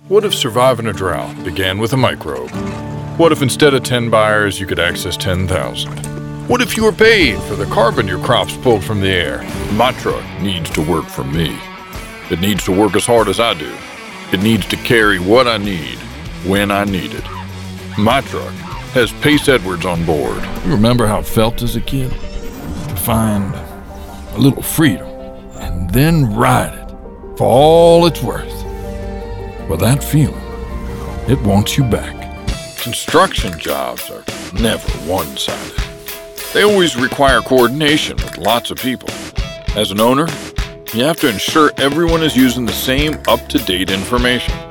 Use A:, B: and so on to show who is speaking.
A: What if surviving a drought began with a microbe? What if instead of 10 buyers, you could access 10,000? What if you were paid for the carbon your crops pulled from the air? My truck needs to work for me. It needs to work as hard as I do. It needs to carry what I need when I need it. My truck has Pace Edwards on board. You remember how it felt as a kid? To find a little freedom and then ride it for all it's worth. Well, that feeling, it wants you back. Construction jobs are never one-sided. They always require coordination with lots of people. As an owner, you have to ensure everyone is using the same up-to-date information.